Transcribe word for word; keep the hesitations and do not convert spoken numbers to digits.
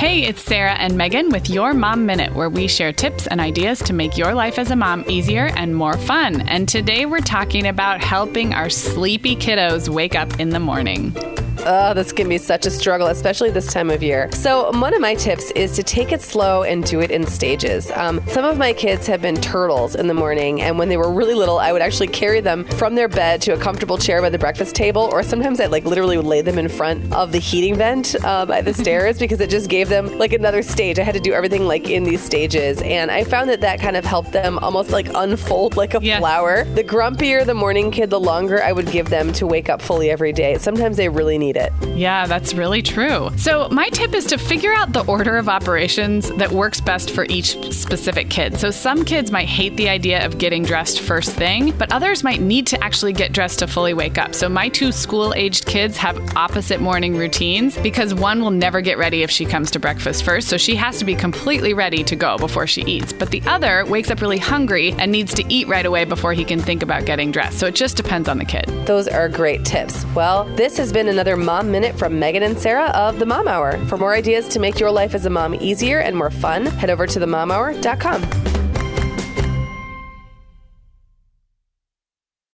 Hey, it's Sarah and Megan with Your Mom Minute, where we share tips and ideas to make your life as a mom easier and more fun. And today we're talking about helping our sleepy kiddos wake up in the morning. Oh, this can be such a struggle, especially this time of year. So one of my tips is to take it slow and do it in stages. Um, some of my kids have been turtles in the morning, and when they were really little, I would actually carry them from their bed to a comfortable chair by the breakfast table, or sometimes I'd like literally lay them in front of the heating vent uh, by the stairs because it just gave them like another stage. I had to do everything like in these stages, and I found that that kind of helped them almost like unfold like a Yes. flower. The grumpier the morning kid, the longer I would give them to wake up fully every day. Sometimes they really need it. Yeah, that's really true. So my tip is to figure out the order of operations that works best for each specific kid. So some kids might hate the idea of getting dressed first thing, but others might need to actually get dressed to fully wake up. So my two school-aged kids have opposite morning routines because one will never get ready if she comes to breakfast first, so she has to be completely ready to go before she eats. But the other wakes up really hungry and needs to eat right away before he can think about getting dressed. So it just depends on the kid. Those are great tips. Well, this has been another Mom Minute from Megan and Sarah of The Mom Hour. For more ideas to make your life as a mom easier and more fun, head over to the mom hour dot com.